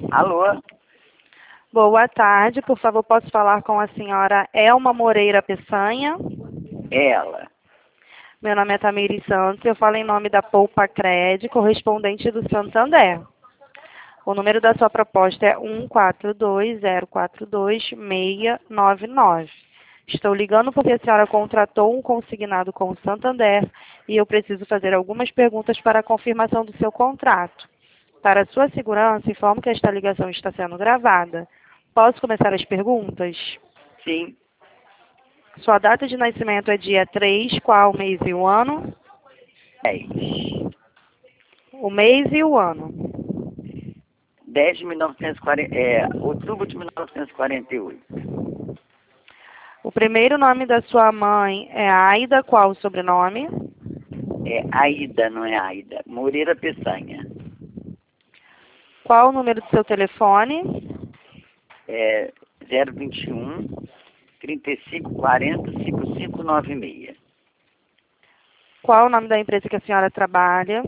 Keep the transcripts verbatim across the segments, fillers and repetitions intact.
Alô? Boa tarde, por favor, posso falar com a senhora Elma Moreira Peçanha? Ela. Meu nome é Tamiri Santos, eu falo em nome da Poupa Cred, correspondente do Santander. O número da sua proposta é um quatro dois zero quatro dois seis nove nove. Estou ligando porque a senhora contratou um consignado com o Santander e eu preciso fazer algumas perguntas para a confirmação do seu contrato. Para sua segurança, informo que esta ligação está sendo gravada. Posso começar as perguntas? Sim. Sua data de nascimento é dia três, qual mês e o ano? dez. O mês e o ano. dez de mil novecentos e quarenta, é, outubro de mil novecentos e quarenta e oito. O primeiro nome da sua mãe é Aida, qual o sobrenome? É Aida, não é Aida. Moreira Peçanha. Qual o número do seu telefone? É zero vinte e um, trinta e cinco, quarenta, cinquenta e cinco noventa e seis. Qual o nome da empresa que a senhora trabalha?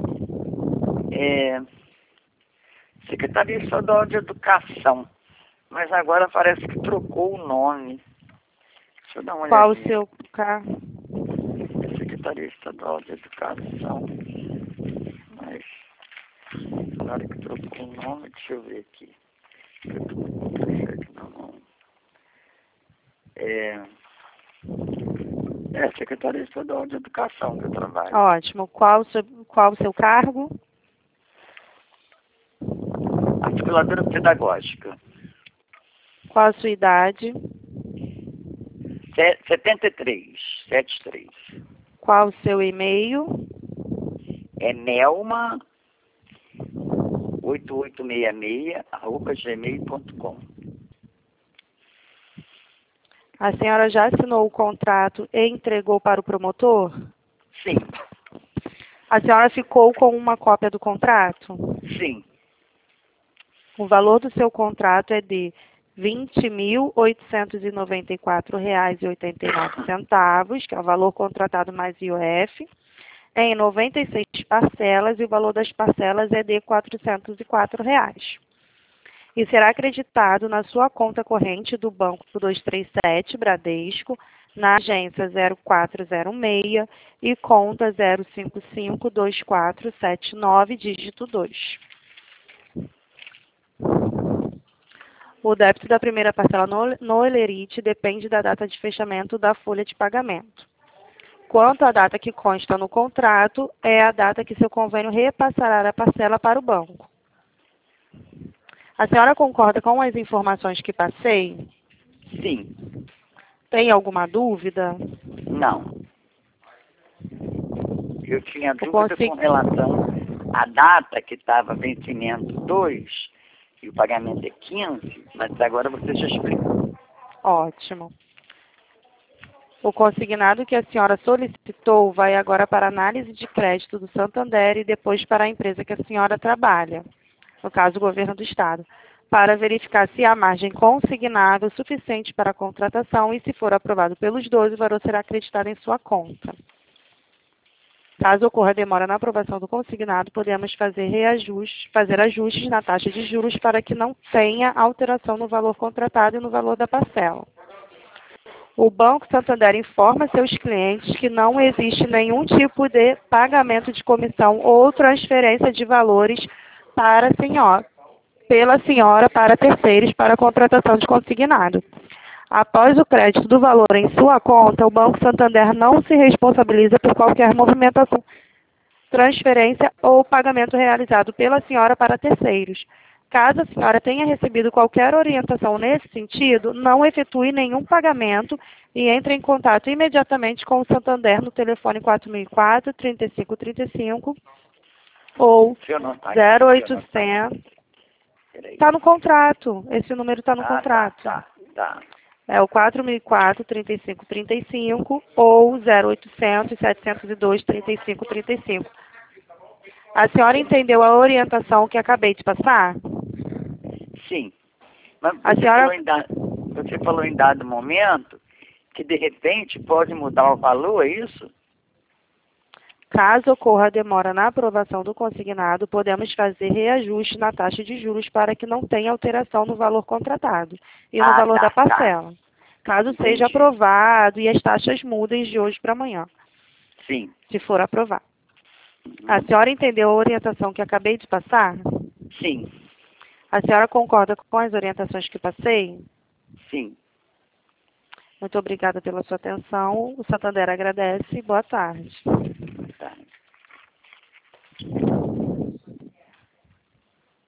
É Secretaria Estadual de Educação. Mas agora parece que trocou o nome. Deixa eu dar uma Qual o olhadinha. seu cargo? Secretaria Estadual de Educação. Mas agora que trocou o nome, deixa eu ver aqui. Eu tô com o cheque na mão. É, é Secretaria Estadual de Educação que eu trabalho. Ótimo. Qual o seu, qual o seu cargo? Articuladora pedagógica. Qual a sua idade? Se- setenta e três, setenta e três. Qual o seu e-mail? É Nelma oito oito seis seis arroba gmail ponto com. A senhora já assinou o contrato e entregou para o promotor? Sim, A senhora ficou com uma cópia do contrato? sim, O valor do seu contrato é de vinte mil oitocentos e noventa e quatro reais e oitenta e nove centavos, que é o valor contratado mais I O F, em noventa e seis parcelas, e o valor das parcelas é de quatrocentos e quatro reais. E será acreditado na sua conta corrente do Banco duzentos e trinta e sete, Bradesco, na agência zero quatro zero seis e conta zero cinco cinco dois quatro sete nove, dígito dois. O débito da primeira parcela no, no Elerite depende da data de fechamento da folha de pagamento. Quanto à data que consta no contrato, é a data que seu convênio repassará a parcela para o banco. A senhora concorda com as informações que passei? sim, Tem alguma dúvida? não. Eu tinha Eu dúvida consigo... com relação à data que estava vencimento dois e o pagamento é quinze, mas agora você já explicou. Ótimo. O consignado que a senhora solicitou vai agora para a análise de crédito do Santander e depois para a empresa que a senhora trabalha, no caso o governo do estado, para verificar se há margem consignada o suficiente para a contratação e, se for aprovado pelos dois, o valor será acreditado em sua conta. Caso ocorra demora na aprovação do consignado, podemos fazer reajustes, fazer ajustes na taxa de juros para que não tenha alteração no valor contratado e no valor da parcela. O Banco Santander informa seus clientes que não existe nenhum tipo de pagamento de comissão ou transferência de valores para a senhora, pela senhora para terceiros para a contratação de consignado. Após o crédito do valor em sua conta, o Banco Santander não se responsabiliza por qualquer movimentação, transferência ou pagamento realizado pela senhora para terceiros. Caso a senhora tenha recebido qualquer orientação nesse sentido, não efetue nenhum pagamento e entre em contato imediatamente com o Santander no telefone quatro mil e quatro, trinta e cinco trinta e cinco ou Deixa eu anotar aqui, zero deixa eu anotar. oitocentos. Peraí. Está no contrato, esse número está no Ah, contrato. tá, tá, tá. É o quatro mil e quatro, trinta e cinco trinta e cinco ou zero oitocentos, setecentos e dois, trinta e cinco trinta e cinco. A senhora entendeu a orientação que acabei de passar? Sim. Mas A você, senhora... falou em da... você falou em dado momento que de repente pode mudar o valor, é isso? Caso ocorra demora na aprovação do consignado, podemos fazer reajuste na taxa de juros para que não tenha alteração no valor contratado e no Ah, valor tá, da tá. parcela. Caso Entendi. seja aprovado e as taxas mudem de hoje para amanhã, Sim. se for aprovado. Uhum. A senhora entendeu a orientação que acabei de passar? Sim. A senhora concorda com as orientações que passei? Sim. Muito obrigada pela sua atenção. O Santander agradece. Boa tarde. Tá.